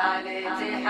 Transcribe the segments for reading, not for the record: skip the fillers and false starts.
حالتي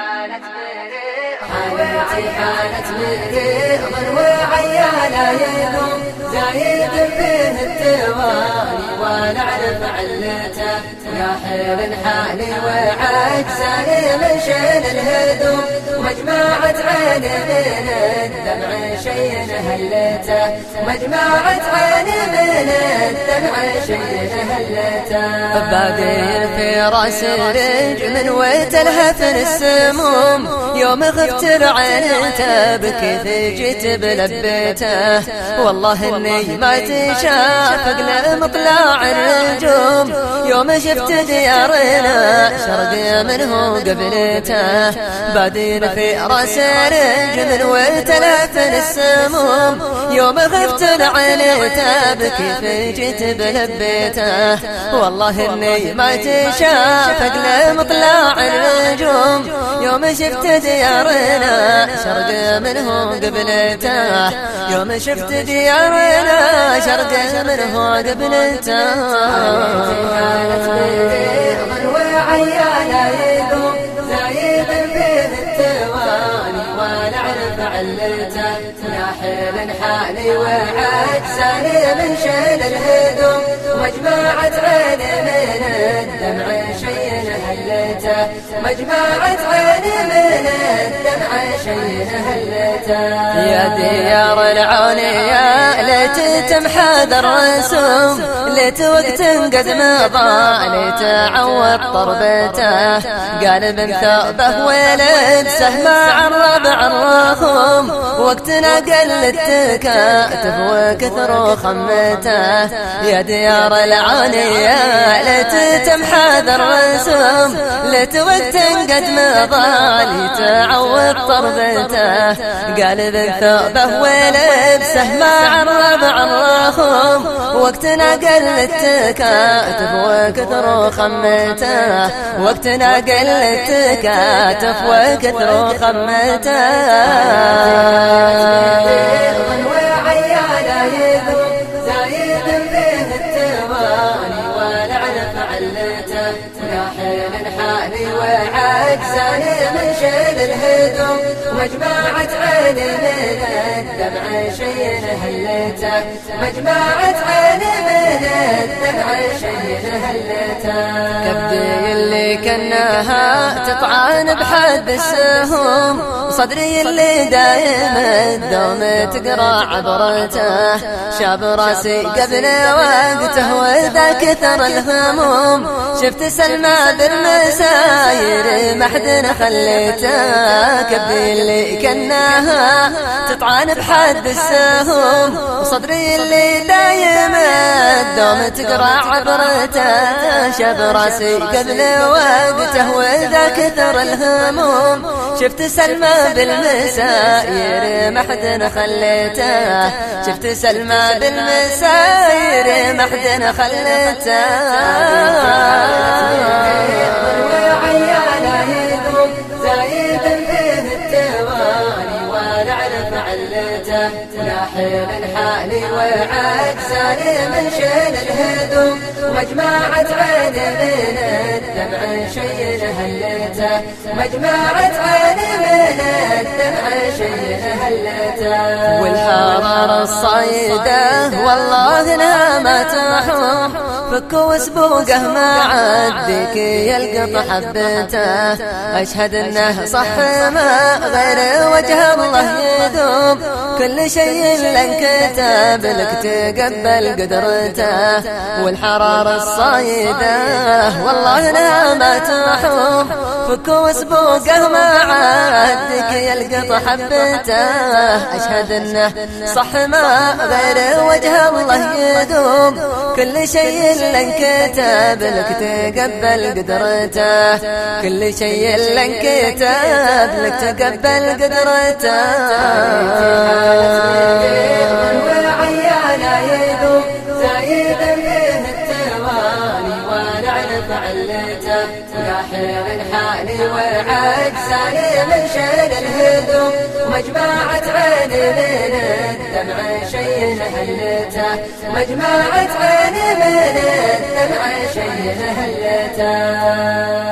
حالة مريض وعيانا يذوب زايد فيه التوالي ولا اعرف علته يا حيل حالي وعجزاني من شيل الهدوم مجمعة عيني من الدمع شي هلته مجمعة عيني من الدمع شي هلته بادين في راس رجل وتلهف السموم يوم غبت بعينته بكيف جيت بلبيته والله اني ما تشاف قبل مطلع النجوم يوم شفت ديارنا شرق منه قبلته بادين في راس رجل وتلهف السموم يوم غبت بعينته بكيف جيت بلبيته والله اني ما تشاف قبل مطلع النجوم يوم شفت ديارنا شرق منه قبلته يوم شفت ديارنا شرق منه قبلته وعيانا يذوب زايد فيه التوالي ولا اعرف علته يا حيل حالي وعجزاني من شيل الهدوم مجمعة عيني من الدمع شي هلته مجمعة عيني من الدمع شي هلته يا ديار العونية ليت تمحى الرسوم ليت وقت قد مضى ليت عوض طربته قال بن ثوبه ولد سهم عرب الرخوم وقتنا قل التكاتف وكثر خمته يا ديار العونية ليت تمحى الرسوم ليت وقت قد مضى ليت عوض طربته قال بن ثوبه ولد سهم عرب الرخوم وقتنا قل التكاتف وكثر خمته وقتنا قل التكاتف وكثر خمته وعيانا يذوب زايد فيه التوالي ولا اعرف علته يا حيل حالي وعجزاني من شيل الهدوم مجمعة عيني من الدمع شي هلته مجمعة عيني من الدمع شي هلته كبدي اللي كناها تطعن بحد السهوم صدري اللي دايم الدوم تقرا عبرته شاب راسي قبل وقته وذا كثر الهموم شفت سلمى بالمساير ما حد خليته كبدي اللي كناها تطعن بحد السهوم وصدري اللي دايم الدوم تقرا عبرته شاب راسي قبل وقته وذا كثر الهموم شفت سلمى بالمساير ما حد خليته شفت سلمى بالمساير ما حد خليته وعيانا يذوب زايد فيه التوالي ولا اعرف علته يا حيل حالي وعجزاني من شيل الهدوم مجمعة عيني من الدمع شي هلته مجمعة عيني من الدمع شي هلته والحرارة الصايدة والله لا ما تحوم فك وسبوقه ما عدك يلقط حبته أشهد انه صح ما غير وجه الله يذوب كل شيء لانكتب لك تقبل قدرته والحرارة الصايدة والله لا ما تحوم فك وسبوقه ما عدك يلقط حبته أشهد انه صح ما غير وجه الله يذوب كل شيء لانكتب لك تقبل قدرته كل شيء لانكتب لك تقبل قدرته وعيانا يذوب زايد فيه التوالي ولا اعرف علته يا حيل حالي وعجزاني من شيل الهدوم مجمعة عيني من الدمع شي هلته مجمعة عيني من الدمع شي هلته